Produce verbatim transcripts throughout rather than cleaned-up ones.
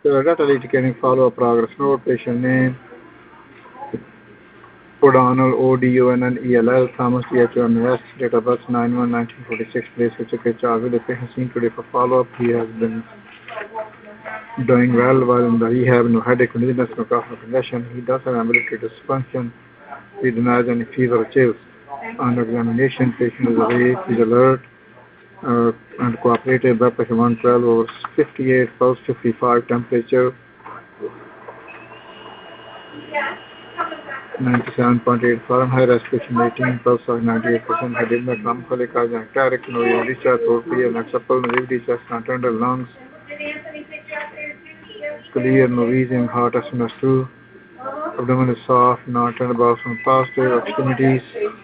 So data indicating follow-up progress note, patient name, O'Donnell, O D O N N E L L, Thomas, D H O M S, date of birth nine one nineteen forty-six, place which okay, charge with the patient seen today for follow-up. He has been doing well while in the rehab, no headache, no dizziness, no cough, no congestion. He does have ambulatory dysfunction. He denies any fever or chills. On examination, patient is awake, he's alert, uh, and cooperative, blood pressure one twelve over fifty-eight, pulse fifty-five, temperature ninety-seven point eight Fahrenheit, respiration eighteen, pulse of ninety-eight percent, edema, melancholy, cardiac taric, no discharge, totally unacceptable, naivety, chest, not tender, lungs, clear, no wheezing, heart estimates two, abdomen is soft, not tender, bowels from positive, extremities,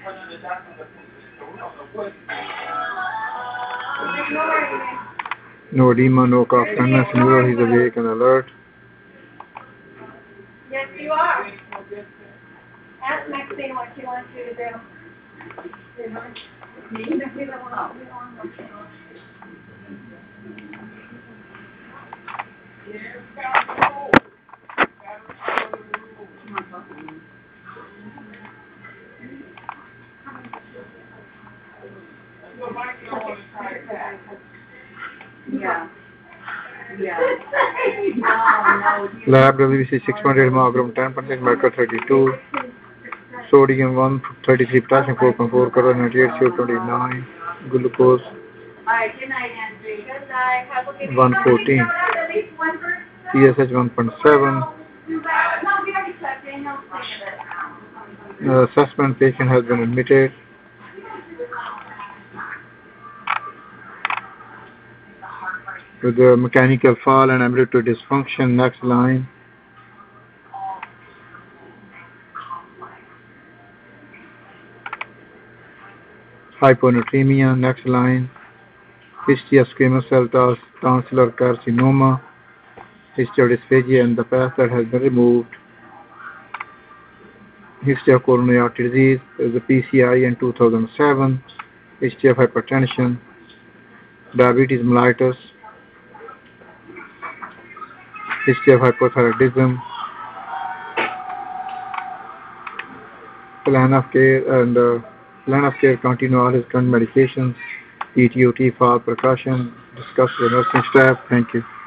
no edema, no cough, tenderness, neuro, he's awake and alert. Yes, you are. Ask Maxine what she wants you to do. Yeah. Yeah. Lab W B C six point eight, hemoglobin ten percent, mercury thirty-two, sodium one thirty-three, potassium four point four, carbon ninety-eight, C O twenty-nine, glucose one fourteen, T S H one point seven. Uh, assessment, patient has been admitted. With the mechanical fall and ambulatory dysfunction. Next line. Hyponatremia. Next line. History of squamous cell tonsillar carcinoma. History of dysphagia in the past that has been removed. History of coronary artery disease. There is a P C I in two thousand seven. History of hypertension. Diabetes mellitus. History of hypothyroidism. Plan of care and uh, plan of care continue all his current medications. P T O T for precaution. Discuss with nursing staff. Thank you.